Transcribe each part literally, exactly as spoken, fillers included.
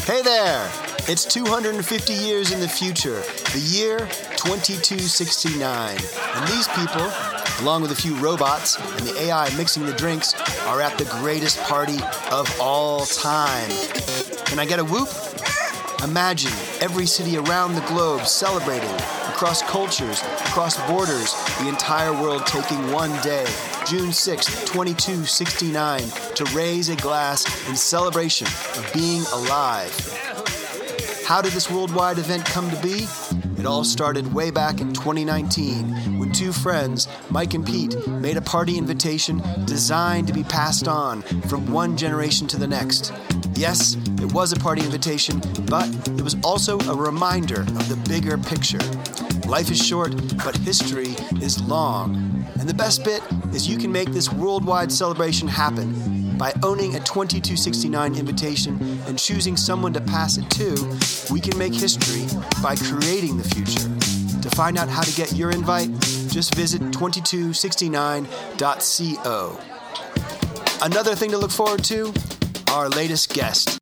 Hey there! It's two hundred fifty years in the future, the year twenty-two sixty-nine. And these people, along with a few robots and the A I mixing the drinks, are at the greatest party of all time. Can I get a whoop? Imagine every city around the globe celebrating, across cultures, across borders, the entire world taking one day, June sixth, twenty-two sixty-nine, to raise a glass in celebration of being alive. How did this worldwide event come to be? It all started way back in twenty nineteen when two friends, Mike and Pete, made a party invitation designed to be passed on from one generation to the next. Yes, it was a party invitation, but it was also a reminder of the bigger picture. Life is short, but history is long. And the best bit is you can make this worldwide celebration happen. By owning a twenty-two sixty-nine invitation and choosing someone to pass it to, we can make history by creating the future. To find out how to get your invite, just visit twenty-two sixty-nine dot co. Another thing to look forward to, our latest guest.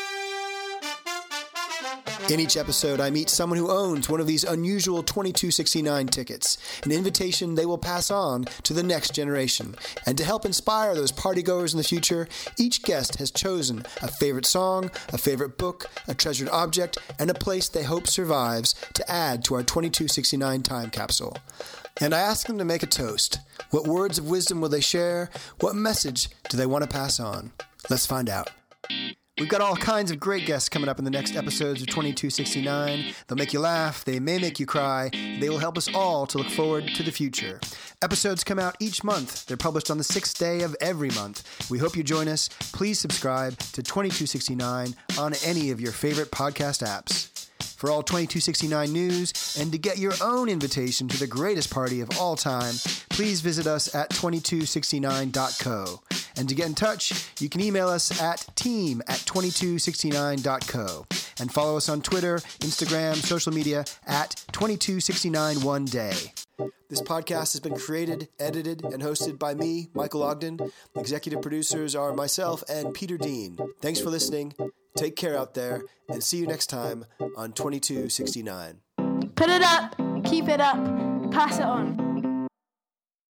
In each episode, I meet someone who owns one of these unusual twenty-two sixty-nine tickets, an invitation they will pass on to the next generation. And to help inspire those partygoers in the future, each guest has chosen a favorite song, a favorite book, a treasured object, and a place they hope survives to add to our twenty-two sixty-nine time capsule. And I ask them to make a toast. What words of wisdom will they share? What message do they want to pass on? Let's find out. We've got all kinds of great guests coming up in the next episodes of twenty-two sixty-nine. They'll make you laugh, they may make you cry, they will help us all to look forward to the future. Episodes come out each month. They're published on the sixth day of every month. We hope you join us. Please subscribe to twenty-two sixty-nine on any of your favorite podcast apps. For all twenty-two sixty-nine news and to get your own invitation to the greatest party of all time, please visit us at twenty-two sixty-nine dot co. And to get in touch, you can email us at team at twenty-two sixty-nine dot co. And follow us on Twitter, Instagram, social media at twenty-two sixty-nine one day. This podcast has been created, edited, and hosted by me, Michael Ogden. Executive producers are myself and Peter Dean. Thanks for listening. Take care out there, and see you next time on twenty-two sixty-nine. Put it up, keep it up, pass it on.